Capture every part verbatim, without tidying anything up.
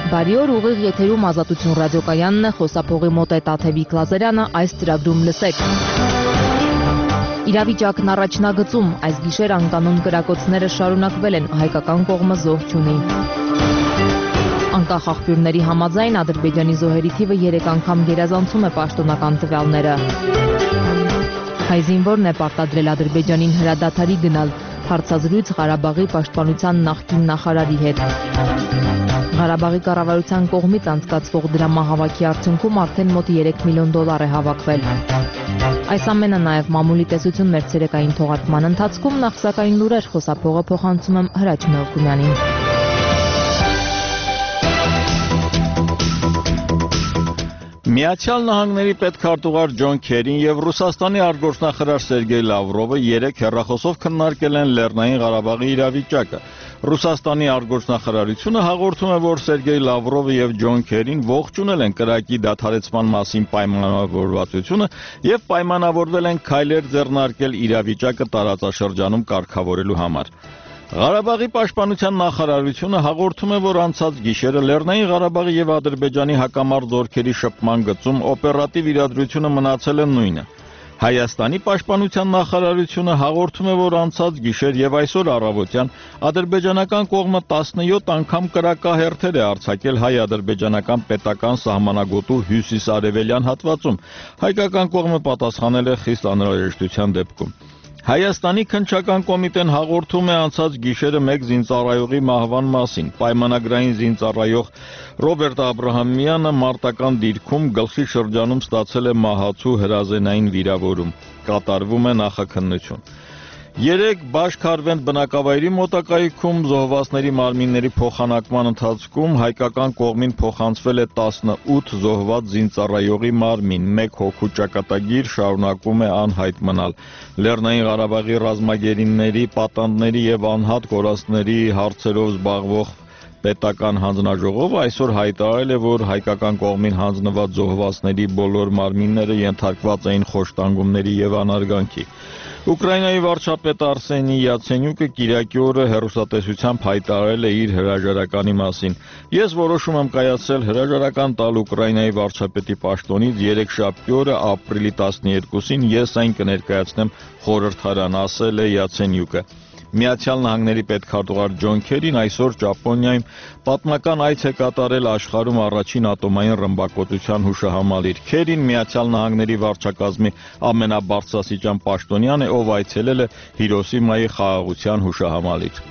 Բարի օր, ուղիղ եթերում Ազատություն ռադիոկայանն է, խոսափողի մոտ է Տաթևիկ Լազարյանը, այս ծրագրում լսեք։ Իրավիճակն առաջնագծում, այս գիշեր անկանոն կրակոցները շարունակվել են, հայկական կողմը զոհ չունի։ Անկախ աղբյուրների համաձայն Ադրբեջանի զոհերի թիվը երեք անգամ գերազանցում է պաշտոնական տվյալները։ Հայ զինվորն է պարտադրել Ադրբեջանին հրադադարի գնալ, հարցազրույց Ղարաբաղի պաշտպանության նախկին նախարարի հետ։ Ղարաբաղի կառավարության կողմից անցկացվող դրամահավաքի արդյունքում արդեն մոտ երեք միլիոն դոլար է հավաքվել։ Այս ամենը նաև մամուլի տեսություն մեր ցերեկային թողարկման ընթացքում, նախ սակայն լուրեր, խոսափողը փոխանցում եմ Հրաչ Մելքումյանին։ Միացյալ Նահանգների պետքարտուղար Ջոն Քերին եւ Ռուսաստանի արտգործնախարար Սերգեյ Լավրովը երեկ հեռախոսով քննարկել են Լեռնային Ղարաբաղի իրավիճակը։ Ռուսաստանի արտգործնախարարությունը հաղորդում է, որ Սերգեյ Լավրովը եւ Ջոն Քերին ողջունել են կրակի դադարեցման մասին պայմանավորվածությունը եւ պայմանավորվել են քայլեր ձեռնարկել իրավիճակը տարածաշրջանում կարգավորելու համար։ Ղարաբաղի պաշտպանության նախարարությունը հաղորդում է, որ անցած գիշերը Լեռնային Ղարաբաղի եւ Ադրբեջանի հակամարտ զորքերի շփման գծում օպերատիվ իրադրությունը մնացել է նույնը։ Հայաստանի պաշտպանության նախարարությունը հաղորդում է, որ անցած գիշեր եւ այսօր առավոտյան ադրբեջանական կողմը տասնյոթ անգամ կրակահերթեր է արձակել հայ-ադրբեջանական պետական սահմանագոտու հյուսիսարևելյան հատվածում։ Հայկական կողմը պատասխանել է խիստ անհրաժեշտության դեպքում։ Հայաստանի քննչական կոմիտեն հաղորդում է անցած գիշերը մեկ զինծառայողի մահվան մասին։ Պայմանագրային զինծառայող Ռոբերտ Աբրահամյանը մարտական դիրքում գլխի շրջանում ստացել է մահացու հրազենային վիրավորում։ Կատարվում է նախաքննություն։ Երեք Բաշ-Քարվենդ բնակավայրի մոտակայքում զոհվածների մարմինների փոխանակման ընթացքում հայկական կողմին փոխանցվել է տասնութ զոհված զինծառայողի մարմին, մեկ հոգու ճակատագիր շարունակում է անհայտ մնալ։ Լեռնային Ղարաբաղի ռազմագերիների, պատանդների եւ անհատ կորածների հարցերով զբաղվող պետական հանձնաժողովը այսօր հայտարարել է, որ հայկական կողմին հանձնված զոհվածների բոլոր մարմինները ենթարկված էին խոշտանգումների եւ անարգանքի։ Ուկրաինայի վարչապետ Արսենի Յացենյուկը կիրակի օրը հեռուստատեսությամբ հայտարարել է իր հրաժարականի մասին։ Ես որոշում եմ կայացրել հրաժարական տալ Ուկրաինայի վարչապետի պաշտոնից երեքշաբթի օրը ապրիլի տասներկուսին ես այն կներկայացնեմ խորհրդարան, ասել է Յացենյուկը։ Միացյալ Նահանգների պետքարտուղար Ջոն Քերին այսօր Ճապոնիայում պատմական այց է կատարել աշխարհում առաջին ատոմային ռմբակոծության հուշահամալիր։ Քերին Միացյալ Նահանգների վարչակազմի ամենաբարձրաստիճան պաշտոնյան է, ով այցելել է Հիրոսիմայի խաղաղության հուշահամալիր։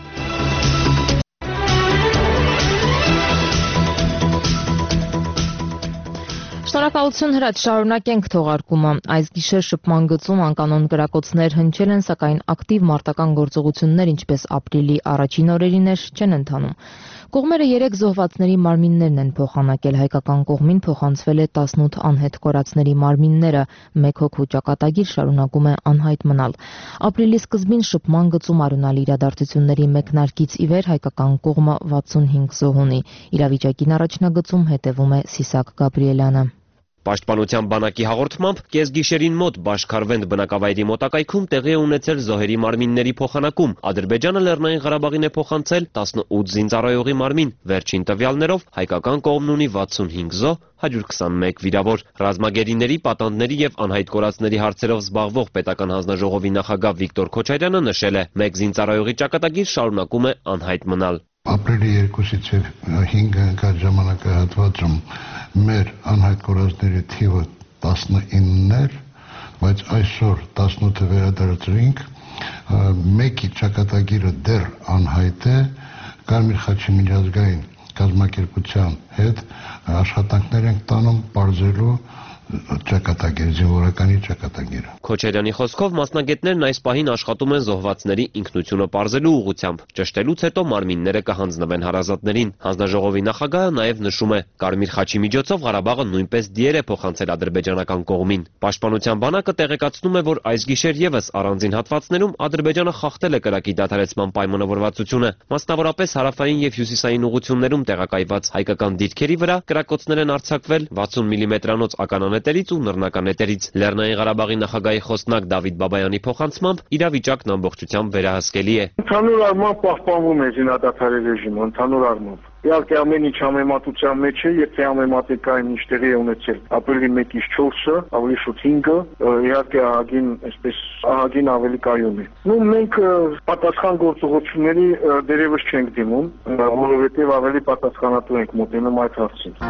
Շնորհակալություն Հրաչ, շարունակենք թողարկումը։ Այս գիշեր շփման գծում անկանոն կրակոցներ հնչել են, սակայն ակտիվ մարտական գործողություններ, ինչպես ապրիլի առաջին օրերին էր, չեն ընթանում։ Կողմերը երեք զոհվածների մարմիններն են փոխանակել, հայկական կողմին փոխանցվել է տասնութ անհետ կորածների մարմինները, մեկ հոգու ճակատագիր շարունակում է անհայտ մնալ։ Ապրիլի սկզբին շփման գծում արունալ իրադարձությունների մեկնարկից ի վեր հայկական կողմը վաթսունհինգ զոհ ունի։ Իրավիճակին առաջնագծում հետևում է Սիսակ Գաբրիելյանը։ Պաշտպանության բանակի հաղորդմամբ կեսգիշերին մոտ Բաշ-Քարվենդ բնակավայրի մոտակայքում տեղի է ունեցել զոհերի մարմինների փոխանակում։ Ադրբեջանը Լեռնային Ղարաբաղին է փոխանցել տասնութ զինծառայողի մարմին։ Վերջին տվյալներով հայկական կողմն ունի վաթսունհինգ զոհ, հարյուր քսանմեկ վիրավոր։ Ռազմագերիների, պատանդների եւ անհայտ կորածների հարցերով զբաղվող պետական հանձնաժողովի նախագահ Վիկտոր Քոչարյանը նշել է, մեկ զինծառայողի ճակատագիր շարունակում է անհայտ մնալ։ Ապրիլի երկուսից եւ հինգը ընկած ժամանակահատվածում մեր անհայտ կորածների թիվը տասնինն էր, բայց այսօր տասնութը վերադարձրինք, մեկի ճակատագիրը դեռ անհայտ է, Կարմիր խաչի միջազգային կազմակերպության հետ աշխատանքներ ենք տանում պարզելու ճակատագիր, զինվորականի ճակատագիրը։ Քոչարյանի խոսքով մասնագետներն այս պահին աշխատում են զոհվածների ինքնությունը պարզելու ուղղությամբ։ Ճշտելուց հետո մարմինները կհանձնվեն հարազատներին։ Հանձնաժողովի նախագահը նաև նշում է, Կարմիր խաչի միջոցով Ղարաբաղը նույնպես դիեր է փոխանցել ադրբեջանական կողմին։ Պաշտպանության բանակը տեղեկացնում է, որ այս գիշեր եւս առանձին հատվածներում Ադրբեջանը խախտել է կրակի դադարեցման պայմանավորվածությունը։ Մասնավորապես հարավային եւ հյուսիսային ուղություններում տեղակայված հայկական դիրքերի վրա կրակոցներ են արձակվել վաթսուն միլիմետրանոց ականանետեր սոցիալական էտերից ու նռնական էտերից։ Լեռնային Ղարաբաղի նախագահի խոսնակ Դավիթ Բաբայանի փոխանցմամբ իրավիճակն ամբողջությամբ վերահսկելի է։ Ընդհանուր առմամբ պահպանվում է զինադադարի ռեժիմը, ընդհանուր առմամբ։ Իհարկե ամեն ինչ համեմատության մեջ է, եթե համեմատենք այն ինչ տեղի է ունեցել ապրիլի մեկից չորսը, ավելի շուտ հինգը, իհարկե ահագին, այսպես ահագին ավելի կայուն է։ Նու մենք պատասխան գործողությունների դերևս չենք դիմում, որովհետև ավելի պատասխանատու ենք մոտենում այդ հարցին։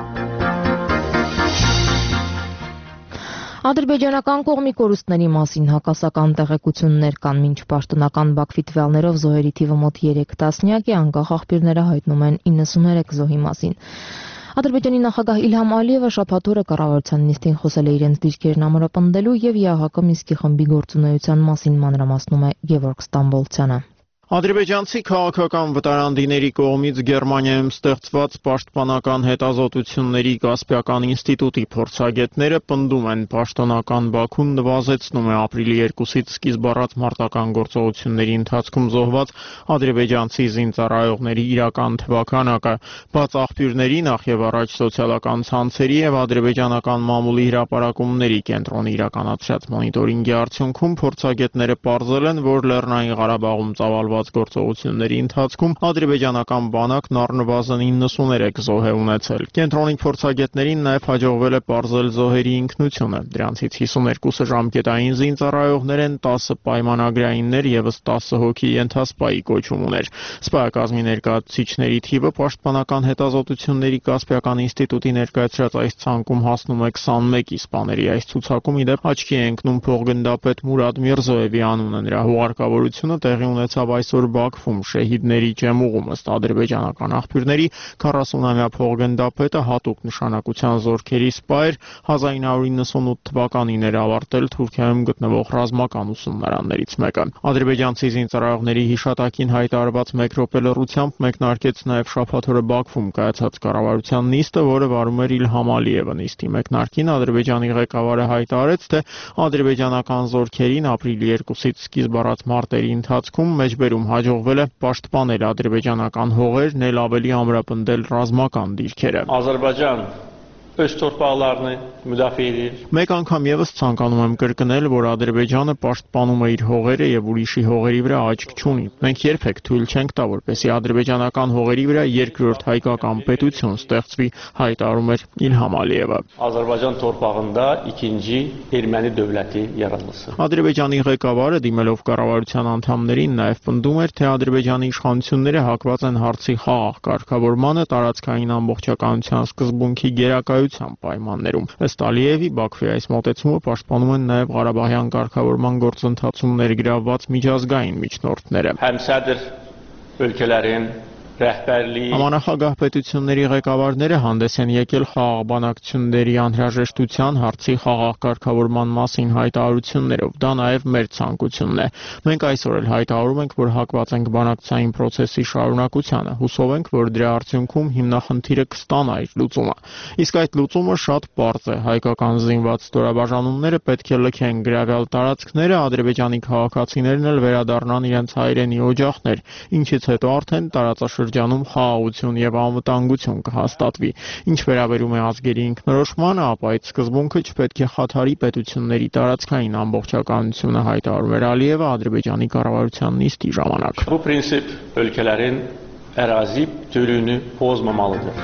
Ադրբեջանական կողմի կորուստների մասին հակասական տեղեկություններ կան, մինչ պաշտոնական Բաքվի տվյալներով զոհերի թիվը մոտ երեք տասնյակ է, անկախ աղբյուրները հայտնում են իննսուններեք զոհի մասին։ Ադրբեջանի նախագահ Իլհամ Ալիևը շաբաթ օրը կառավարության նիստին խոսել է իրենց դիրքերն ամրապնդելու եւ ԵԱՀԿ Մինսկի խմբի գործունեության մասին մանրամասնում է Գևորգ Ստամբոլցյանը։ Ադրբեջանցի քաղաքական վտարանդիների կողմից Գերմանիայում ստեղծված պաշտպանական հետազոտությունների Կասպիական ինստիտուտի փորձագետները պնդում են, պաշտոնական Բաքուն նվազեցնում է ապրիլի երկուսից սկիզբ առած մարտական գործողությունների ընթացքում զոհված ադրբեջանցի զինծառայողների իրական թվաքանակը, բաց աղբյուրների, նախ եւ առաջ սոցիալական ցանցերի եւ ադրբեջանական մամուլի հրապարակումների կենտրոնի իրականացրած մոնիտորինգի արդյունքում փորձագետները պարզել են, որ Լեռնային Ղարաբաղում ծավալված գործողությունների ընթացքում ադրբեջանական բանակն առնվազն իննսուներեք զոհ է ունեցել։ Կենտրոնի փորձագետներին նաև հաջողվել է պարզել զոհերի ինքնությունը։ Դրանցից հիսուներկուսը ժամկետային զինծառայողներ են, տասը պայմանագրայիններ եւս տասը հոգի ենթասպայի կոչում ուներ։ Սպայակազմի ներկայացուցիչների թիվը պաշտպանական հետազոտությունների Կասպիական ինստիտուտի ներկայացրած այս ցանկում հասնում է քսանմեկի։ Սպաների այս ցուցակում ի դեպ աչքի է ընկնում փոխգնդապետ Մուրադ Միրզոևի անունը։ Նրա հուղարկավորությունը տեղի ունեցավ այս այսօր Բաքվում շեհիդների ջեմուղում ըստ ադրբեջանական աղբյուրների քառասունամյա փոխգնդապետը հատուկ նշանակության զորքերի սպա էր, հազար ինը հարյուր իննսունութ թվականին էր ավարտել Թուրքիայում գտնվող ռազմական ուսումնարաններից մեկը։ Ադրբեջանցի զինծառայողների հիշատակին հայտարարված մեկ րոպե լռությամբ մեկնարկեց նաև շաբաթ օրը Բաքվում կայացած կառավարության նիստը, որը վարում էր Իլհամ Ալիևը։ Նիստի մեկնարկին Ադրբեջանի ղեկավարը հայտարարեց, թե ադրբեջանական զորքերին ապրիլի երկուսից սկիզբ առած մարտերի ընթացքում մեջբերում հաջողվել է պաշտպանել ադրբեջանական հողերն էլ ավելի ամրապնդել ռազմական դիրքերը։ Ադրբեջան öz torpaqlarını müdafiə edir. Մեկ անգամ եւս ցանկանում եմ կրկնել, որ Ադրբեջանը պաշտպանում է իր հողերը եւ ուրիշի հողերի վրա աչք չունի։ Մենք երբեք թույլ չենք տա, որպեսզի ադրբեջանական հողերի վրա երկրորդ հայկական պետություն ստեղծվի, հայտարարում էր Իլհամ Ալիևը։ Ադրբեջան torpağında ikinci erməni dövləti yaradılsın։ Ադրբեջանի ղեկավարը դիմելով կառավարության անդամներին նաեւ պնդում էր, թե Ադրբեջանի իշխանությունները հակված են հարցի խաղաղ կարգավորմանը, տարածքային ամբողջականության սկզբունքի գերակայության պայմաններում։ Ըստ Ալիևի, Բաքվի այս մոտեցումը պաշտպանում են նաև Ղարաբաղյան կարգավորման գործընթացում ներգրավված միջազգային միջնորդները։ Həmsədr ölkələrin rəhbərliyi Ամանախագահ պետությունների ղեկավարները հանդես են եկել խաղաղ բանակցությունների անհրաժեշտության հարցի խաղաղ կարգավորման մասին հայտարարություններով։ Դա նաև մեր ցանկությունն է։ Մենք այսօր էլ հայտարարում ենք, որ հակված ենք բանակցային process-ի շարունակությանը։ Հուսով ենք, որ դրա արդյունքում հիմնախնդիրը կստանա իր լուծումը։ Իսկ այդ լուծումը շատ պարզ է։ Հայկական զինված ստորաբաժանումները պետք է լքեն գրավյալ տարածքները, ադրբեջանի քաղաքացիներն էլ վերադառնան իրենց հայրենի օջախներ, ինչից հետո արդեն տարածաշրջանում ջանում խաղաղություն եւ անվտանգություն կհաստատվի։ Ինչ վերաբերում է ազգերի ինքնորոշմանը, ապա այդ սկզբունքը չպետք է խաթարի պետությունների տարածքային ամբողջականությունը, հայտարարում էր Ալիևը Ադրբեջանի կառավարության նիստի ժամանակ։ Bu prinsip ölkələrin ərazi bütövlüyünü pozmamalıdır։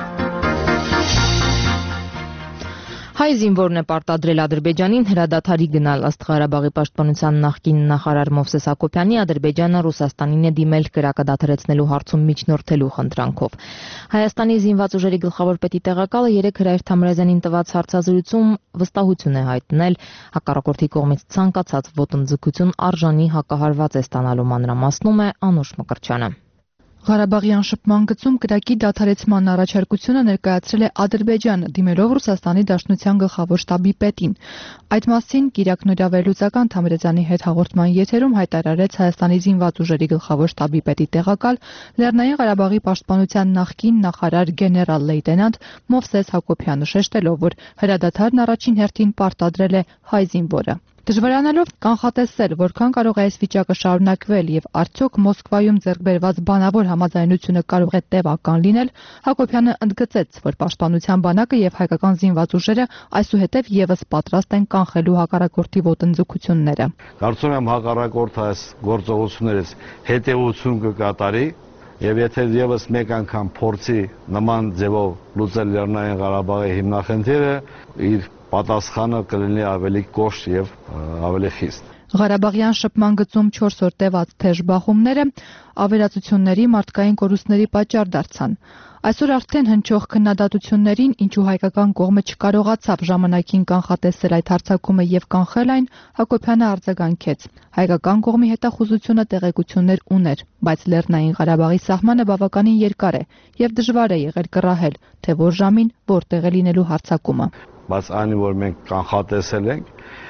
Հայ զինվորն է պարտադրել Ադրբեջանին հրադադարի գնալ ըստ Ղարաբաղի պաշտպանության նախկին նախարար Մովսես Հակոբյանի Ադրբեջանը Ռուսաստանին է դիմել կրակը դադարեցնելու հարցում միջնորդելու խնդրանքով։ Հայաստանի զինված ուժերի գլխավոր պետի տեղակալը երեկ Հրայր Թամրազյանին տված հարցազրույցում վստահություն է հայտնել հակառակորդի կողմից ցանկացած ոտնձգություն արժանի հակահարված է ստանալու, մանրամասնում է Անուշ Մկրտչյանը։ Ղարաբաղյան շփման գծում կրակի դադարեցման առաջարկությունը ներկայացրել է Ադրբեջանը, դիմելով Ռուսաստանի Դաշնության գլխավոր շտաբի պետին։ Այդ մասին Կիրակ Նորավերլուծական Թամրազյանի հետ հաղորդման եթերում հայտարարեց Հայաստանի զինված ուժերի գլխավոր շտաբի պետի տեղակալ Լեռնային Ղարաբաղի պաշտպանության նախկին նախարար գեներալ լեյտենանտ Մովսես Հակոբյանը, շեշտելով, որ հրադադարն առաջին հերթին պարտադրել է հայ զինվորը։ Դժվարանալով կանխատեսել, որքան կարող է այս վիճակը շարունակվել եւ արդյոք Մոսկվայում ձեռք բերված բանավոր համաձայնությունը կարող է տևական լինել, Հակոբյանը ընդգծեց, որ պաշտպանության բանակը եւ հայկական զինված ուժերը այսուհետև եւս պատրաստ են կանխելու հակառակորդի ոտնձգությունները։ Կարծում եմ հակառակորդը այս գործողություններից հետեւություն կկատարի եւ եթե եւս մեկ անգամ փորձի նման ձևով լուծել Լեռնային Ղարաբաղի հիմնախնդիրը, իր պատասխանը կլինի ավելի կոշտ եւ ավելի խիստ։ Ղարաբաղյան շփման գծում չորս օր տևած թեժ բախումները ավերածությունների, մարդկային կորուստների պատճառ դարձան։ Այսօր արդեն հնչող քննադատություններին, ինչու հայկական կողմը չկարողացավ ժամանակին կանխատեսել այդ հարձակումը եւ կանխել այն, Հակոբյանը արձագանքեց։ Հայկական կողմի հետախուզությունը տեղեկություններ ուներ, բայց Լեռնային Ղարաբաղի սահմանը բավականին երկար է եւ դժվար է եղել կռահել, թե որ ժամին որտեղ է լինելու հարձակումը։ Բայց այն, որ մենք կանխատեսել ենք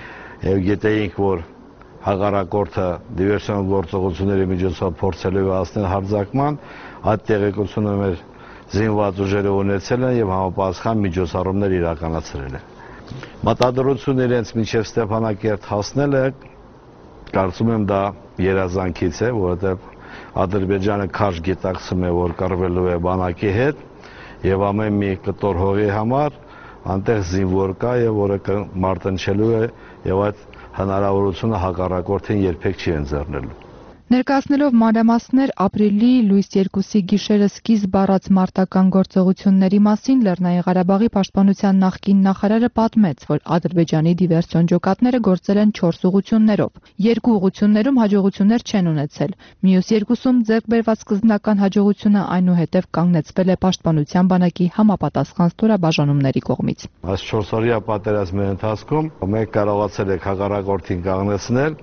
եւ գիտեինք, որ հակառակորդը դիվերսիոն գործողությունների միջոցով փորձելու է հասնել հարձակման, այդ տեղեկությունը մեր զինված ուժերը ունեցել են եւ համապատասխան միջոցառումներ իրականացրել են։ Մտադրությունը իրենց միջև Ստեփանակերտ հասնելը կարծում եմ դա երազանքից է, որովհետեւ Ադրբեջանը քաշ գիտակցում է, որ կռվելու է բանակի հետ եւ ամեն մի կտոր հողի համար անտեղ զինվոր կա եւ որը մարտնչելու է եւ այդ հնարավորությունը հակառակորդին երբեք չի ընձեռնելու։ Ներկայացնելով մանրամասներ ապրիլի լույս երկուսի գիշերը սկիզբ առած մարտական գործողությունների մասին Լեռնային Ղարաբաղի պաշտպանության նախկին նախարարը պատմեց, որ Ադրբեջանի դիվերսիոն ջոկատները գործել են չորս ուղղություններով։ Երկու ուղղություններում հաջողություններ չեն ունեցել։ Մյուս երկուսում ձեռք բերված սկզբնական հաջողությունը այնուհետև կանգնեցվել է պաշտպանության բանակի համապատասխան ստորաբաժանումների կողմից։ Այս չորսօրյա պատերազմի ընթացքում մենք կարողացել ենք հակառակորդին կանգնեցնել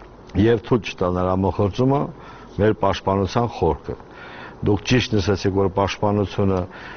եւ թույլ չտալ նրա մոխրճումը մեր պաշտպանության խորքը։ Դուք ճիշտ նշեցիք, որ պաշտպանությունը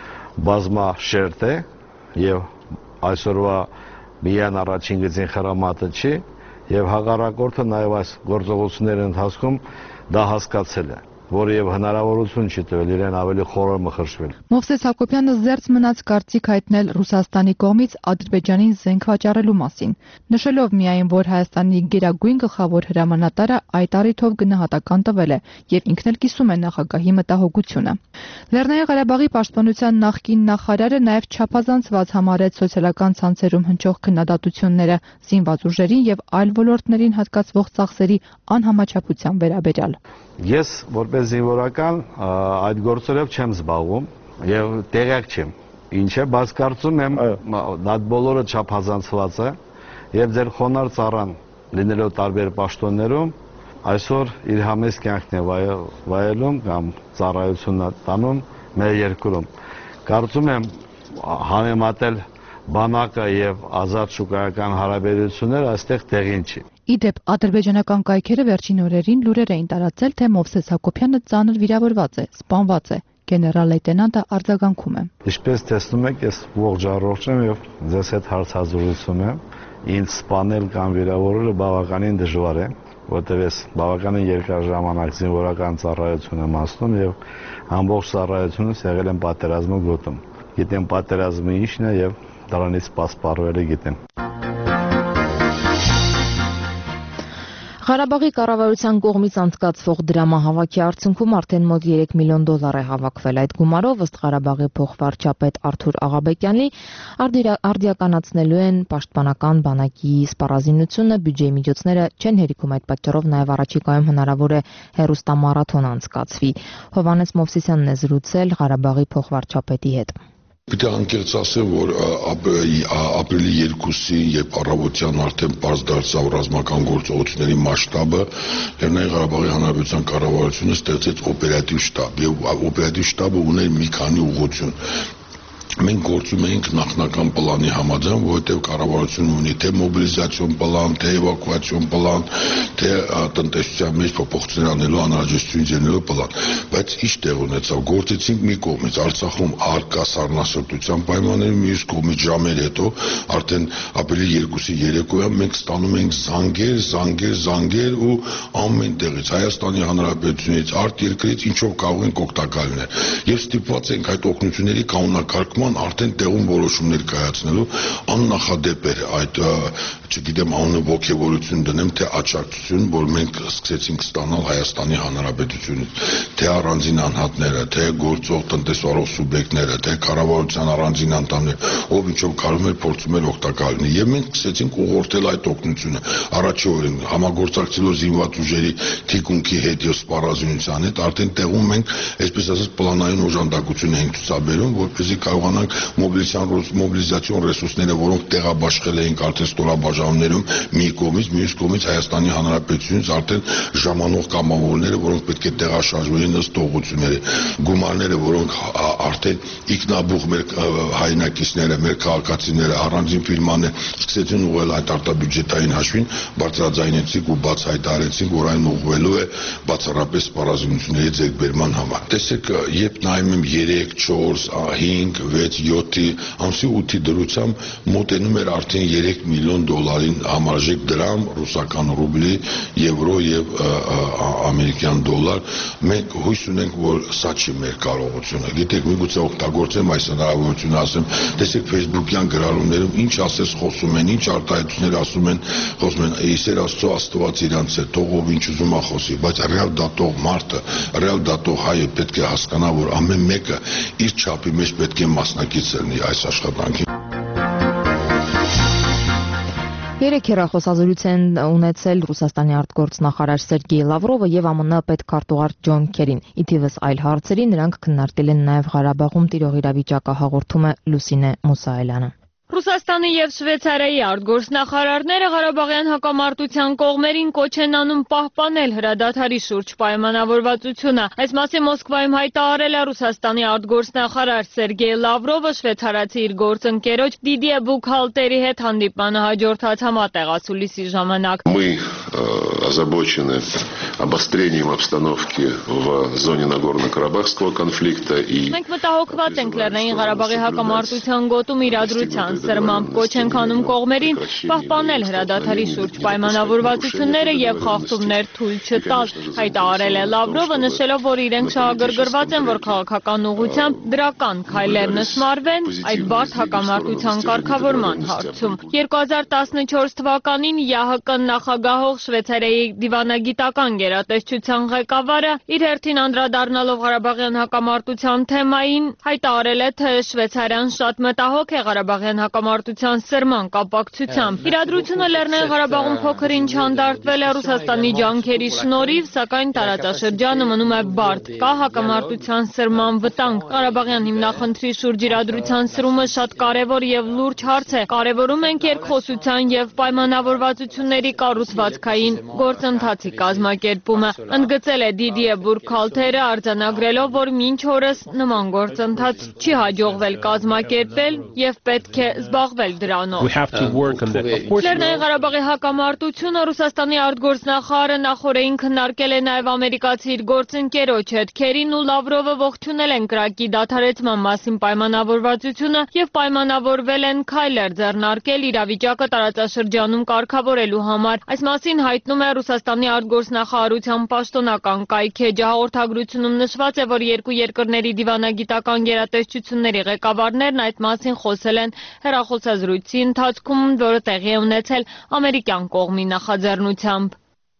բազմաշերտ է եւ այսօրվա միայն առաջին գծին խրամատը չի եւ հակառակորդը նաեւ այս գործողությունների ընթացքում դա հասկացել է, որը եւ հնարավորություն չի տվել իրեն ավելի խորը մխրճվել։ Մովսես Հակոբյանը զերծ մնաց կարծիք հայտնել Ռուսաստանի կողմից Ադրբեջանին զենք վաճառելու մասին, նշելով միայն, որ Հայաստանի գերագույն գլխավոր հրամանատարը այդ առիթով գնահատական տվել է եւ ինքն էլ կիսում է նախագահի մտահոգությունը։ Լեռնային Ղարաբաղի պաշտպանության նախկին նախարարը նաեւ չափազանցված համարեց սոցիալական ցանցերում հնչող քննադատությունները զինված ուժերին եւ այլ ոլորտներին հատկացվող ծախսերի անհամաչափության վերաբերյալ։ Ես որպես զինվորական այդ գործերով չեմ զբաղվում եւ տեղյակ չեմ ինչ է, բայց կարծում եմ դա բոլորը չափազանցված է եւ ձեր խոնարհ ծառան լինելով տարբեր պաշտոններում այսօր իր համեստ կյանքն է վայելում կամ ծառայություն տանում մեր երկրում։ Կարծում եմ համեմատել բանակը եւ ազատ շուկայական հարաբերությունները այստեղ տեղին չի։ Իդեպ ադրբեջանական կայքերը վերջին օրերին լուրեր էին տարածել, թե Մովսես Հակոբյանը ծանր վիրավորված է, սպանված է։ Գեներալ լեյտենանտը արձագանքում է։ Ինչպես տեսնում եք, ես ողջ առողջ եմ եւ ձեզ հետ հարցազրույցում եմ։ Ինձ սպանել կամ վիրավորելը բավականին դժվար է, որտեղ ես բավականին երկար ժամանակ զինվորական ծառայություն եմ անցնում եւ ամբողջ ծառայությունս եղել եմ պատերազմի գոտում։ Գիտեմ պատերազմը ինչն է եւ դրանից պասպարվելը գիտեմ։ Ղարաբաղի կառավարության կողմից անցկացվող դրամահավաքի արդյունքում արդեն մոտ երեք միլիոն դոլար է հավաքվել։ Այդ գումարով ըստ Ղարաբաղի փոխվարչապետ Արթուր Աղաբեկյանի արդիականացնելու են պաշտպանական բանակի սպառազինությունը, բյուջեի միջոցները չեն հերիքում, այդ պատճառով նաև առաջիկայում հնարավոր է հեռուստամարաթոն անցկացվի։ Հովհաննես Մովսիսյանն է զրուցել Ղարաբաղի փոխվարչապետի հետ։ Պիտի անկեղծ ասեմ, որ ապրիլի երկուսին, երբ առավոտյան արդեն պարզ դարձավ ռազմական գործողությունների մասշտաբը, Լեռնային Ղարաբաղի Հանրապետության կառավարությունը ստեղծեց օպերատիվ շտաբ, եւ օպերատիվ շտաբը ուներ մի քանի ուղղություն։ Մենք գործում էինք նախնական պլանի համաձայն, որովհետև կառավարությունը ունի թե մոբիլիզացիոն պլան, թե էվակուացիոն պլան, թե տնտեսության մեջ փոփոխություններ անելու անհրաժեշտությունից ելնելու պլան, բայց ինչ տեղ ունեցավ, գործեցինք մի կողմից Արցախում արկա սառնասրտության պայմաններում, մյուս կողմից ժամեր հետո արդեն ապրիլի երկուսի երեկոյան մենք ստանում ենք զանգեր, զանգեր, զանգեր ու ամեն տեղից Հայաստանի Հանրապետությունից, արտերկրից ինչով կարող ենք օգտակար լինել։ Եվ ստիպված ենք այդ օգնությունների կանոնակարգման Դուման արդեն տեղում որոշումներ կայացնելու աննախադեպ էր այդ, չգիտեմ, անունը ոգևորություն դնեմ, թե աջակցություն, որ մենք սկսեցինք ստանալ Հայաստանի Հանրապետությունից, թե առանձին անհատները, թե գործող տնտեսվարող սուբյեկտները, թե կառավարության առանձին անդամները, ով ինչով կարող էր փորձում էր օգտակար լինի, եւ մենք սկսեցինք ուղղորդել այդ օգնությունը առաջի օրերին համագործակցելով զինված ուժերի թիկունքի հետ եւ սպառազինության հետ, արդեն տեղում մենք, այսպես ասած, պլանային օժանդակություն ենք ցուցաբերում, որպեսզի կարողանանք մոբիլիզացիոն ռեսուրսները, որոնք տեղաբաշխել էինք արդեն ստորաբաժանումներում, մի կողմից, մյուս կողմից Հայաստանի Հանրապետությունից արդեն ժամանող կամավորները, որոնք պետք է տեղաշարժվեն ըստ ուղղությունների, գումարները, որոնք արդեն ինքնաբուխ մեր հայրենակիցները, մեր քաղաքացիները, առանձին ֆիրմաներ սկսեցին ուղղել այդ արտաբյուջետային հաշվին, բարձրաձայնեցինք ու բաց հայտարարեցինք, որ այն ուղղվելու է բացառապես սպառազինությունների ձեռքբերման համար։ Տեսեք, երբ նայում եմ երեք, չորս, հինգ, վեց, յոթ ամսի ութի դրությամբ մոտենում էր արդեն երեք միլիոն դոլարին համարժեք դրամ, ռուսական ռուբլի, եվրո եւ ամերիկյան դոլար։ Մենք հույս ունենք, որ սա չի մեր կարողությունը։ Գիտեք, միգուցե օգտագործեմ այս հնարավորությունը, ասեմ, տեսեք Facebook-յան գրառումներում ինչ ասես խոսում են, ինչ արտահայտություններ ասում են, խոսում են, իսեր Աստծո Աստված իրանց է, թող ով ինչ ուզում է խոսի, բայց ռեալ դատող մարդը, ռեալ դատող հայը պետք է հասկանա, որ ամեն մեկը իր չափի մեջ պետք է մասնակից լինի այս աշխատանքին։ Երեք հեռախոսազրույց են ունեցել Ռուսաստանի արտգործնախարար Սերգեյ Լավրովը եւ ԱՄՆ պետքարտուղար Ջոն Քերին։ Ի թիվս այլ հարցերի նրանք քննարկել են նաեւ Ղարաբաղում տիրող իրավիճակը, հաղորդում է Լուսինե Մուսայելյանը։ Ռուսաստանի եւ Շվեյցարիայի արտգործնախարարները Ղարաբաղյան հակամարտության կողմերին կոչ են անում պահպանել հրադադարի շուրջ պայմանավորվածությունը։ Այս մասին Մոսկվայում հայտարարել է Ռուսաստանի արտգործնախարար Սերգեյ Լավրովը շվեյցարացի իր գործընկերոջ Դիդիե Բուքհալտերի հետ հանդիպմանը հաջորդած համատեղացուլիսի ժամանակ։ Мы озабочены обострением обстановки в зоне Нагорно-Карабахского конфликта и Մենք մտահոգված ենք Լեռնային Ղարաբաղի հակամարտության գոտում իրադրության սրմամբ կոչ ենք անում կողմերին պահպանել հրադադարի շուրջ պայմանավորվածությունները եւ խախտումներ թույլ չտալ, հայտարարել է Լավրովը, նշելով, որ իրենք շահագրգռված են, որ քաղաքական ուղղությամբ դրական քայլեր նշմարվեն այդ բարդ հակամարտության կարգավորման հարցում։ երկու հազար տասնչորս թվականին ԵԱՀԿ նախագահող Շվեյցարիայի դիվանագիտական գերատեսչության ղեկավարը իր հերթին անդրադառնալով Ղարաբաղյան հակամարտության թեմային հայտարարել է, թե Շվեյցարիան շատ մտահոգ է Ղարաբաղյան հակամարտության սրման կապակցությամբ։ Իրադրությունը Լեռնային Ղարաբաղում փոքր-ինչ հանդարտվել է Ռուսաստանի ջանքերի շնորհիվ, սակայն տարածաշրջանը մնում է բարդ, կա հակամարտության սրման վտանգ։ Ղարաբաղյան հիմնախնդրի շուրջ իրադրության սրումը շատ կարևոր եւ լուրջ հարց է։ Կարևորում ենք երկխոսության եւ պայմանավորվածությունների կառուցվածքային գործընթացի կազմակերպումը։ Ընդգծել է Դիդիե Բուրքհալթերը, արձանագրելով, որ մինչ օրս նման գործընթաց չի հաջողվել կազմակերպել եւ պետք է զբաղվել դրանով։ Լեռնային Ղարաբաղի հակամարտությունը Ռուսաստանի արտգործնախարարը նախորդին քննարկել է նաեւ ամերիկացի իր գործընկերոջ հետ։ Քերին ու Լավրովը ողջունել են կրակի դադարեցման մասին պայմանավորվածությունը եւ պայմանավորվել են քայլեր ձեռնարկել իրավիճակը տարածաշրջանում կարգավորելու համար։ Այս մասին հայտնում է Ռուսաստանի արտգործնախարարության պաշտոնական կայքեջը։ Հաղորդագրությունում նշված է, որ երկու երկրների դիվանագիտական գերատեսչությունների ղեկավարներն այդ մասին խոսել են հեռախոսազրույցի ընթացքում, որը տեղի է ունեցել ամերիկյան կողմի նախաձեռնությամբ։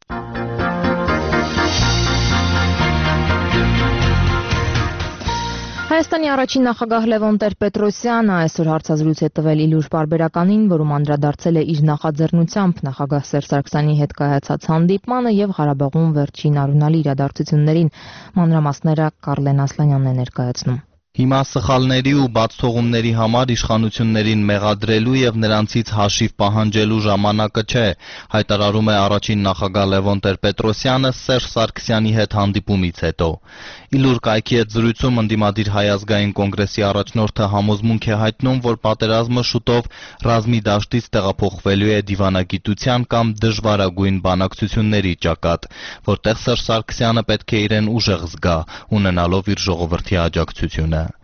Հայաստանի առաջին նախագահ Լևոն Տեր-Պետրոսյանը այսօր հարցազրույց է տվել Իլուր Պարբերականին, որում անդրադարձել է իր նախաձեռնությամբ նախագահ Սերժ Սարգսյանի հետ կայացած հանդիպմանը եւ Ղարաբաղում վերջին առունալի իրադարձություններին։ Մանրամասները Կարլեն Ասլանյանն է ներկայացնում։ Հիմա սխալների ու բացթողումների համար իշխանություններին մեղադրելու եւ նրանցից հաշիվ պահանջելու ժամանակը չէ, հայտարարում է առաջին նախագահ Լևոն Տեր-Պետրոսյանը Սերժ Սարգսյանի հետ հանդիպումից հետո։ Իլուր կայքի հետ զրույցում ընդդիմադիր Հայ ազգային կոնգրեսի առաջնորդը համոզմունք է հայտնում, որ պատերազմը շուտով ռազմի դաշտից տեղափոխվելու է դիվանագիտության կամ դժվարագույն բանակցությունների ճակատ, որտեղ Սերժ Սարգսյանը պետք է իրեն ուժեղ զգա, ունենալով իր ժողովրդի աջակցությունը։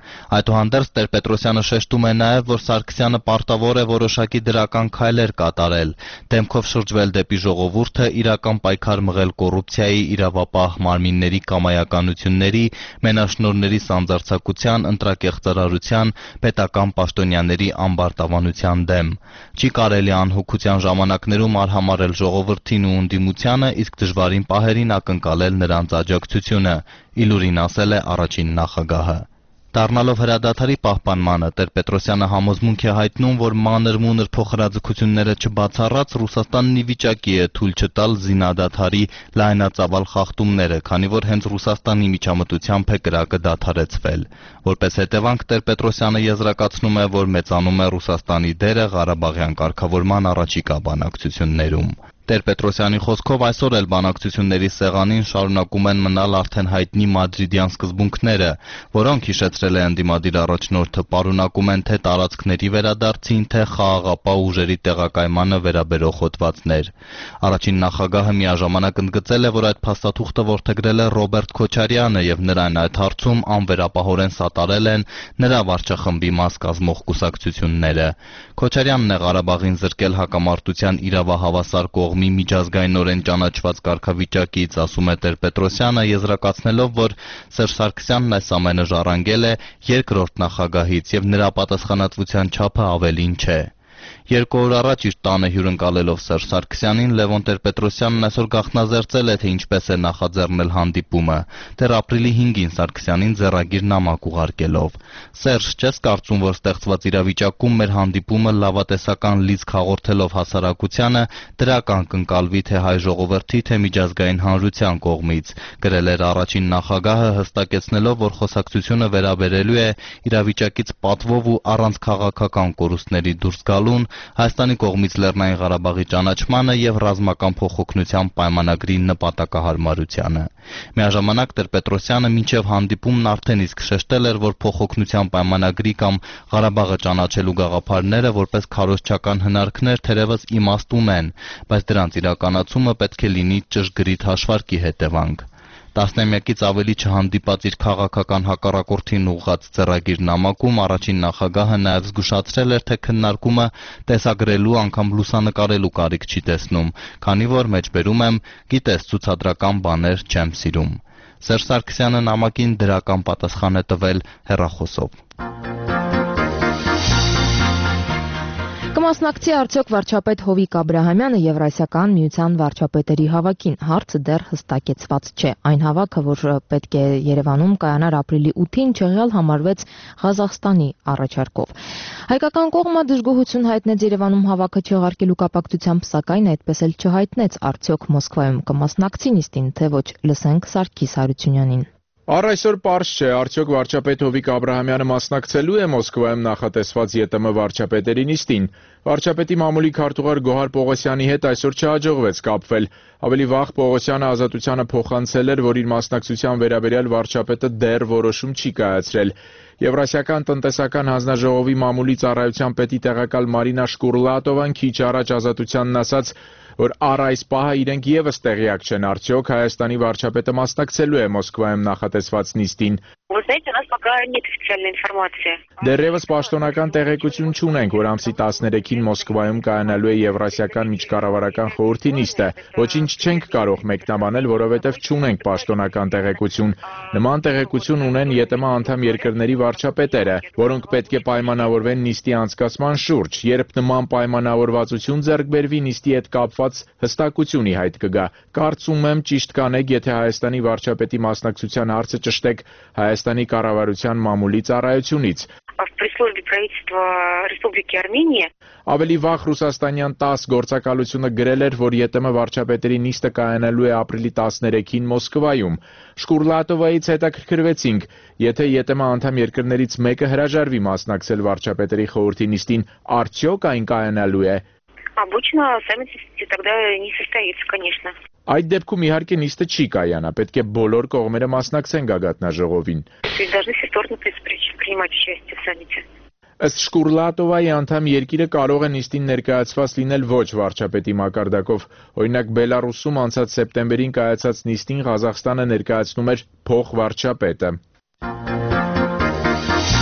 Այդուհանդերձ Տեր-Պետրոսյանը շեշտում է նաև, որ Սարգսյանը պարտավոր է որոշակի դրական քայլեր կատարել, դեմքով շրջվել դեպի ժողովուրդը, իրական պայքար մղել կոռուպցիայի, իրավապահ մարմինների կամայականությունների, մենաշնորհների սանձարձակության, ընտրակեղծարարության, պետական պաշտոնյաների ամբարտավանության դեմ։ Չի կարելի անհոգության ժամանակներում արհամարհել ժողովրդին ու ընդդիմությանը, իսկ դժվարին պահերին ակնկալել նրանց աջակցությունը, իլուրին ասել է առաջին նախագահը։ Դառնալով հրադադարի պահպանմանը, Տեր-Պետրոսյանը համոզմունք է հայտնում, որ մանր-մունր փոխհրաձգությունները չբացառած Ռուսաստանն ի վիճակի է թույլ չտալ զինադադարի լայնածավալ խախտումները, քանի որ հենց Ռուսաստանի միջամտությամբ է կրակը դադարեցվել։ Որպես հետևանք Տեր-Պետրոսյանը եզրակացնում է, որ մեծանում է Ռուսաստանի դերը Ղարաբաղյան կարգավորման առաջիկա բանակցություններում։ Տեր-Պետրոսյանի խոսքով այսօր էլ բանակցությունների սեղանին շարունակում են մնալ արդեն հայտնի մադրիդյան սկզբունքները, որոնք, հիշեցրել է ընդդիմադիր առաջնորդը, պարունակում են թե տարածքների վերադարձին, թե խաղաղապահ ուժերի տեղակայմանը վերաբերող հոդվածներ։ Առաջին նախագահը միաժամանակ ընդգծել է, որ այդ փաստաթուղթը որդեգրել է Ռոբերտ Քոչարյանը եւ նրան այդ հարցում անվերապահորեն սատարել են նրա վարչախմբի մաս կազմող կուսակցությունները։ Քոչարյանն է Ղարաբաղին զրկել հակամարտության իրավահավասար կողմի միջազգայինորեն ճանաչված կարգավիճակից, ասում է Տեր-Պետրոսյանը, եզրակացնելով, որ Սերժ Սարգսյանն այս ամենը ժառանգել է երկրորդ նախագահից եւ նրա պատասխանատվության չափը ավելին չէ։ Երկու օր առաջ իր տանը հյուրընկալելով Սերժ Սարգսյանին, Լևոն Տեր-Պետրոսյանն այսօր գաղտնազերծել է, թե ինչպես է նախաձեռնել հանդիպումը, դեռ ապրիլի հինգին Սարգսյանին ձեռագիր նամակ ուղարկելով։ Սերժ, չես կարծում, որ ստեղծված իրավիճակում մեր հանդիպումը լավատեսական լիցք հաղորդելով հասարակությանը դրական կընկալվի թե հայ ժողովրդի, թե միջազգային հանրության կողմից, գրել էր առաջին նախագահը, հստակեցնելով, որ խոսակցությունը վերաբերելու է իրավիճակից պատվով ու առանց քաղաքական կորուստների դուրս գալուն, Հայաստանի կողմից Լեռնային Ղարաբաղի ճանաչմանը եւ ռազմական փոխօգնության պայմանագրի նպատակահարմարությանը։ Միաժամանակ Տեր-Պետրոսյանը մինչև հանդիպումն արդեն իսկ շեշտել էր, որ փոխօգնության պայմանագրի կամ Ղարաբաղը ճանաչելու գաղափարները որպես քարոզչական հնարքներ թերևս իմաստ ունեն, բայց դրանց իրականացումը պետք է լինի ճշգրիտ հաշվարկի հետևանք։ Տասնամյակից ավելի չհանդիպած իր քաղաքական հակառակորդին ուղղած ձեռագիր նամակում առաջին նախագահը նաև զգուշացրել էր, թե քննարկումը տեսագրելու անգամ լուսանկարելու կարիք չի տեսնում, քանի որ մեջբերում եմ գիտես ցուցադրական բաներ չեմ սիրում։ Սերժ Սարգսյանը նամակին դրական պատասխան է տվել հեռախոսով։ Կմասնակցի արդյոք վարչապետ Հովիկ Աբրահամյանը Եվրասիական միության վարչապետերի հավաքին, հարցը դեռ հստակեցված չէ։ Այն հավաքը, որ պետք է Երևանում կայանար ապրիլի ութին, չեղյալ համարվեց Ղազախստանի առաջարկով։ Հայկական կողմը դժգոհություն հայտնեց Երևանում հավաքը չեղարկելու կապակցությամբ, սակայն այդպես էլ չհայտնեց արդյոք Մոսկվայում կմասնակցի նիստին, թե ոչ, լսենք Սարգիս Հարությունյանին։ Առ այսօր պարզ չէ, արդյոք վարչապետ Հովիկ Աբրահամյանը մասնակցելու է Մոսկվայում նախատեսված ԵՏՄ վարչապետերի նիստին։ Վարչապետի մամուլի քարտուղար Գոհար Պողոսյանի հետ այսօր չհաջողվեց կապվել։ Ավելի վաղ Պողոսյանը Ազատությանը փոխանցել էր, որ իր մասնակցության վերաբերյալ վարչապետը դեռ որոշում չի կայացրել։ Եվրասիական տնտեսական հանձնաժողովի մամուլի ծառայության պետի տեղակալ Մարինա Շկուրլատովան քիչ առաջ Ազատությանն ասաց, որ առ այս պահը իրենք եւս տեղյակ չեն, արդյոք Հայաստանի վարչապետը մասնակցելու է Մոսկվայում նախատեսված նիստին։ Դեռևս պաշտոնական տեղեկություն չունենք, որ ամսի տասներեքին Մոսկվայում կայանալու է Եվրասիական միջկառավարական խորհրդի նիստը։ Ոչինչ չենք կարող մեկնաբանել, որովհետև չունենք պաշտոնական տեղեկություն։ Նման տեղեկություն ունեն ԵՏՄ անդամ երկրների վարչապետերը, որոնք պետք է պայմանավորվեն նիստի անցկացման շուրջ։ Երբ նման պայմանավորվածություն ձեռք բերվի, նիստի հետ կապված հստակություն ի հայտ կգա։ Կարծում եմ ճիշտ կանեք, եթե Հայաստանի վարչապետի մասնակցության հարցը ճշտեք Հայաստանի կառավարության մամուլի ծառայությունից։ Ավելի վաղ ռուսաստանյան տաս գործակալությունը գրել էր, որ ԵՏՄ վարչապետերի նիստը կայանալու է ապրիլի տասներեքին Մոսկվայում։ Շկուրլատովայից հետաքրքրվեցինք, եթե ԵՏՄ անդամ երկրներից մեկը հրաժարվի մասնակցել վարչապետերի խորհրդի նիստին, արդյոք այն կայանալու է։ Обычно саммит тогда не состоится, конечно. Այդ դեպքում իհարկե նիստը չի կայանա, պետք է բոլոր կողմերը մասնակցեն գագաթնաժողովին։ Ըստ Շկուրլատովայի անդամ երկիրը կարող է նիստին ներկայացված լինել ոչ վարչապետի մակարդակով։ Օրինակ Բելարուսում անցած սեպտեմբերին կայացած նիստին Ղազախստանը ներկայացնում էր փոխվարչապետը։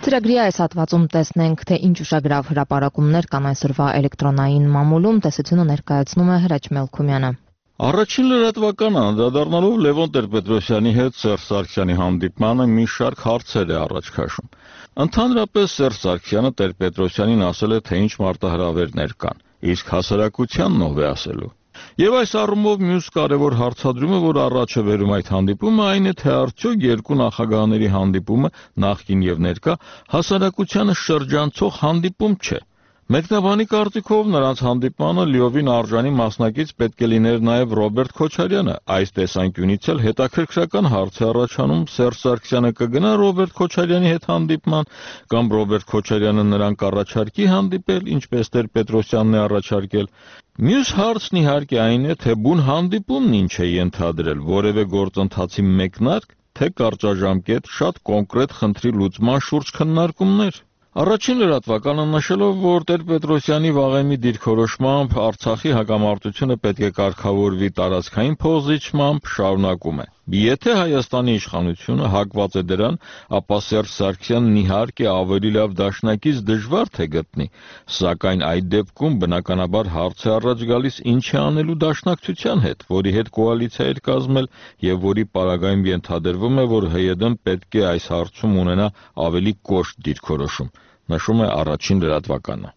Ծրագրի այս հատվածում տեսնենք, թե ինչ ուշագրավ հրապարակումներ կան այսօրվա էլեկտրոնային մամուլում, տեսությունը ներկայացնում է Հրաչ Մելքումյանը։ Առաջին լրատվականը անդրադառնալով Լևոն Տեր-Պետրոսյանի հետ Սերժ Սարգսյանի հանդիպմանը մի շարք հարցեր է առաջ քաշում։ Ընդհանրապես Սերժ Սարգսյանը Տեր-Պետրոսյանին ասել է, թե ինչ մարտահրավերներ կան, իսկ հասարակությանն ով է ասելու։ Եվ այս առումով մյուս կարևոր հարցադրումը, որ առաջ է բերում այդ հանդիպումը, այն է, թե արդյոք երկու նախագահների հանդիպումը, նախկին եւ ներկա, հասարակությանը շրջանցող հանդիպում չէ։ Մեկնաբանի կարծիքով նրանց հանդիպմանը լիովին արժանի մասնակից պետք է լիներ նաև Ռոբերտ Քոչարյանը։ Այս տեսանկյունից էլ հետաքրքրական հարց է առաջանում՝ Սերժ Սարգսյանը կգնա Ռոբերտ Քոչարյանի հետ հանդիպման, կամ Ռոբերտ Քոչարյանը նրան կառաջարկի հանդիպել, ինչպես Տեր-Պետրոսյանն է առաջարկել։ Մյուս հարցն իհարկե այն է, թե բուն հանդիպումն ինչ է ենթադրել, որևէ գործընթացի մեկնարկ, թե կարճաժամկետ, շատ կոնկրետ խնդրի լուծման շուրջ քննարկումներ։ Առաջին լրատվականը նշելով, որ Տեր-Պետրոսյանի վաղեմի դիրքորոշմամբ Արցախի հակամարտությունը պետք է կարգավորվի տարածքային փոխզիջմամբ, շարունակում է. Եթե Հայաստանի իշխանությունը հակված է դրան, ապա Սերժ Սարգսյանն իհարկե ավելի լավ դաշնակից դժվար թե գտնի, սակայն այդ դեպքում բնականաբար հարց է առաջ գալիս ինչ է անելու դաշնակցության հետ, որի հետ կոալիցիա էր կազմել եւ որի պարագայում ենթադրվում է, որ ՀՅԴ-ն պետք է այս հարցում ունենա ավելի կոշտ դիրքորոշում, նշում է առաջին լրատվականը։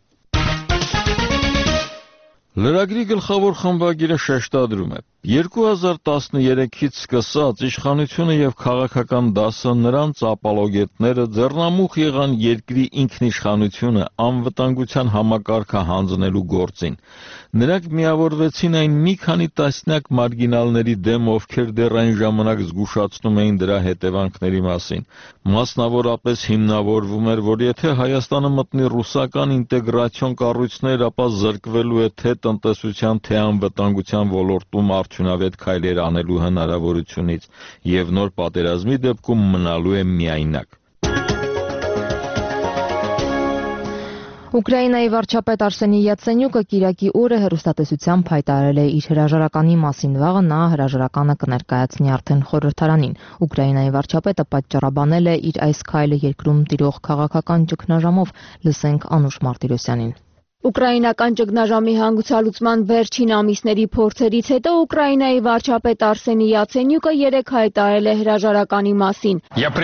Լրագրի գլխավոր խմբագիրը շեշտադրում է. երկու հազար տասներեքից սկսած իշխանությունը եւ քաղաքական դասը նրանց ապալոգետները ձեռնամուխ եղան երկրի ինքնիշխանությունը անվտանգության համակարգը հանձնելու գործին։ Նրանք միավորվեցին այն մի քանի տասնյակ մարգինալների դեմ, ովքեր դեռ այն ժամանակ զգուշացնում էին դրա հետևանքների մասին։ Մասնավորապես հիմնավորվում էր, որ եթե Հայաստանը մտնի ռուսական ինտեգրացիոն կառույցներ, ապա զրկվելու է թե տնտեսության, թե անվտանգության ոլորտում արդյունավետ քայլեր անելու հնարավորությունից եւ նոր պատերազմի դեպքում մնալու է միայնակ։ Ուկրաինայի վարչապետ Արսենի Յացենյուկը Կիրակի օրը հեռուստատեսությամբ հայտարարել է իր հրաժարականի մասին։ Վաղը նա հրաժարականը կներկայացնի արդեն խորհրդարանին։ Ուկրաինայի վարչապետը պատճառաբանել է իր այս քայլը երկրում տիրող քաղաքական ճգնաժամով։ Լսենք Անուշ Մարտիրոսյանին։ Ուկրաինական ճգնաժամի հանգուցալուծման վերջին ամիսների փորձերից հետո Ուկրաինայի վարչապետ Արսենի Յացենյուկը երեկ հայտարարել է հրաժարականի մասին։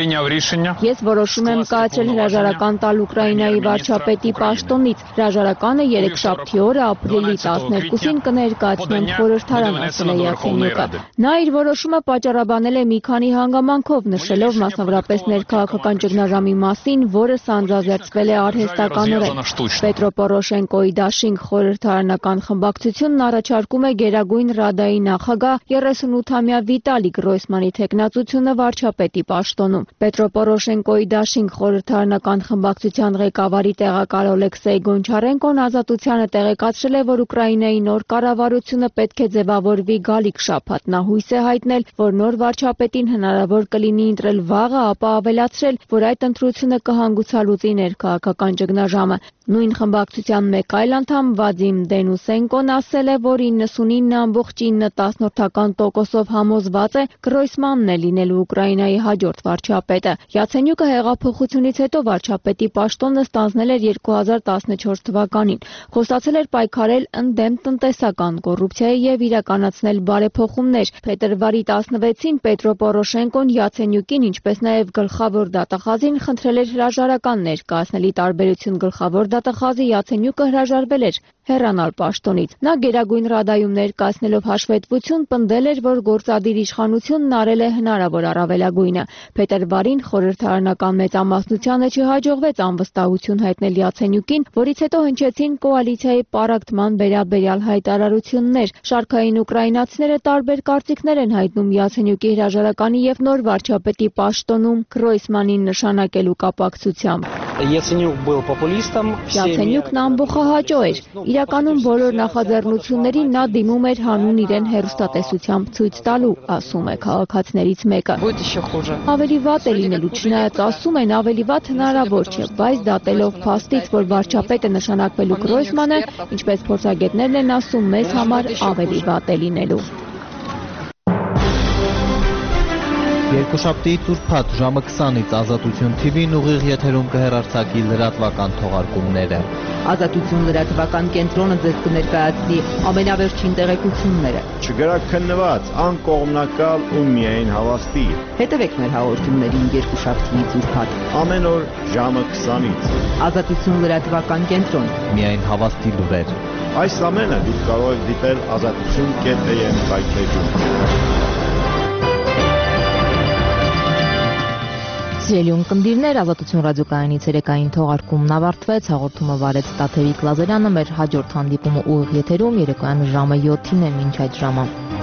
Ես որոշում եմ կայացրել հրաժարական տալ Ուկրաինայի վարչապետի պաշտոնից։ Հրաժարականը երեքշաբթի օրը ապրիլի տասներկուսին կներկայացնեմ խորհրդարան, ասել է Յացենյուկը։ Նա իր որոշումը պատճառաբանել է մի քանի հանգամանքով, նշելով մասնավորապես ներքաղաքական ճգնաժամի մասին, որը սանձազերծվել է արհեստականորեն։ Պետրո Պորոշենկոյի դաշինք խորհրդարանական խմբակցությունն առաջարկում է Գերագույն Ռադայի նախագահ երեսունութամյա Վիտալի Գրոսմանի թեկնածությունը վարչապետի պաշտոնում։ Պետրո Պորոշենկոյի դաշինք խորհրդարանական խմբակցության ղեկավարի տեղակալ Օլեքսեյ Գոնչարենկոն Ազատությանը տեղեկացրել է, որ Ուկրաինայի նոր կառավարությունը պետք է ձևավորվի գալիք շաբաթ։ Նա հույս է հայտնել, որ նոր վարչապետին հնարավոր կլինի ընտրել վաղը, ապա ավելացրել, որ այդ ընտրությունը կհանգուցալուծի ներքաղաքական ճգնաժամը։ Նույն խմբակցության մեկ այլ անդամ Վադիմ Դենուսենկոն ասել է, որ իննսունինը ամբողջ ինը տասնորդական տոկոսով համոզված է Գրոսմանն է լինելու Ուկրաինայի հաջորդ վարչապետը։ Յացենյուկը հեղափոխությունից հետո վարչապետի պաշտոնը ստանձնել էր երկու հազար տասնչորս թվականին։ Խոստացել էր պայքարել ընդդեմ տնտեսական կոռուպցիայի եւ իրականացնել բարեփոխումներ։ Փետրվարի տասնվեցին Պետրո Պորոշենկոն Յացենյուկին, ինչպես նաեւ գլխավոր դատախազին խնդրել էր հրաժարական ներկայացնել։ Ի տարբերություն գլխավոր դատախազի Յացենյուկը հրաժարվել էր հեռանալ պաշտոնից։ Նա Գերագույն Ռադայում ներկայացնելով հաշվետվություն պնդել էր, որ գործադիր իշխանությունն արել է հնարավոր առավելագույնը։ Փետրվարին խորհրդարանական մեծամասնությանը չհաջողվեց անվստահություն հայտնել Յացենյուկին, որից հետո հնչեցին կոալիցիայի պառակտման վերաբերյալ հայտարարություններ։ Շարքային ուկրաինացիները տարբեր կարծիքներ են հայտնում Յացենյուկի հրաժարականի եւ նոր վարչապետի պաշտոնում Գրոսմանին նշանակելու կապակցությամբ։ Յացենյուկն ամբողջահաճո էր։ Իրականում բոլոր նախաձեռնություններին նա դիմում էր հանուն իրեն հեռուստատեսությամբ ցույց տալու, ասում է քաղաքացիներից մեկը։ Ավելի վատ է լինելու, չնայած ասում են ավելի վատ հնարավոր չէ, բայց դատելով փաստից, որ վարչապետը նշանակվելու Գրոսմանը, ինչպես փորձագետներն են ասում, մեզ համար ավելի վատ է լինելու։ Երկուշաբթի ծուրփաթ ժամը քսանից Ազատություն Թի Վին ուղիղ եթերում կհեռարձակի լրատվական թողարկումները։ Ազատություն լրատվական կենտրոնը ձեզ կներկայացնի ամենավերջին տեղեկությունները։ Չգրաքննված, անկողմնակալ ու միայն հավաստի։ Հետևեք մեր հաղորդումներին երկուշաբթի ծուրփաթ։ Ամեն օր ժամը քսանից։ Ազատություն լրատվական կենտրոն։ Միայն հավաստի լուրեր։ Այս ամենը դուք կարող եք դիտել ազատություն կետ էյ էմ կայքէջում։ Սիրելի ունկնդիրներ, Ազատություն ռադիոկայանի ցերեկային թողարկումն ավարտվեց, հաղորդումը վարեց Տաթևիկ Լազարյանը, մեր հաջորդ հանդիպումը ուղիղ եթերում երեկոյան ժամը յոթին է, մինչ այդ ժամը։